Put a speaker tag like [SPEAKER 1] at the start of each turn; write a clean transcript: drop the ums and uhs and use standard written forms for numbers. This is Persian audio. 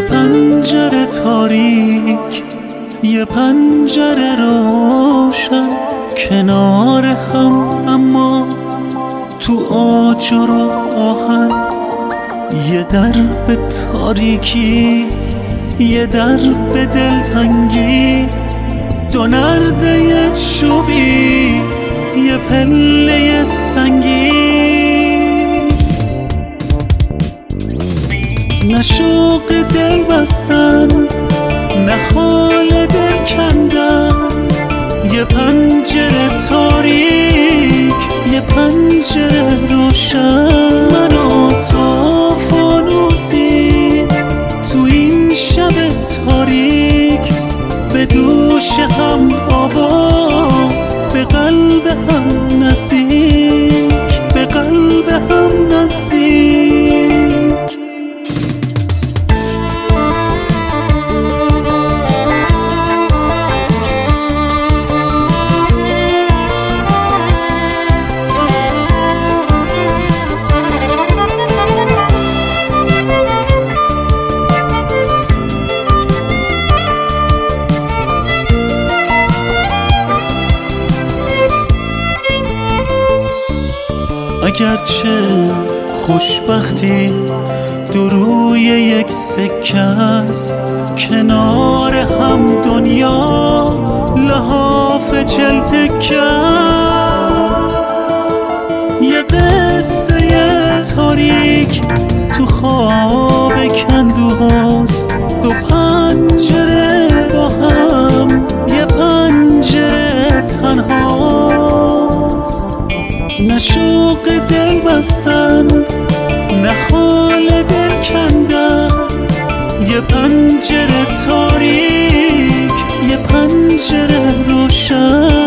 [SPEAKER 1] پنجره تاریک، یه پنجره روشن، کنار هم اما تو آجر و آهن. یه در به تاریکی، یه در به دلتنگی، دو نرده چوبی، یه پله سنگی. نه شوق دل بستن، نه خال دل کندن، یه پنجره تاریک، یه پنجره روشن. من و تو فانوسی تو این شب تاریک، به دوش هم آوا، به قلب هم نزدیک، به قلب هم نزدیک. اگرچه خوشبختی دو روی یک سکه است، کنار هم دنیا لحاف 40 تکه است. یه قصه تاریک تو خواب کندوهاست، دو پنجره با هم، یه پنجره تنهاست. نه شوق دل بستن، نه خال دل کندن، یه پنجره تاریک، یه پنجره روشن.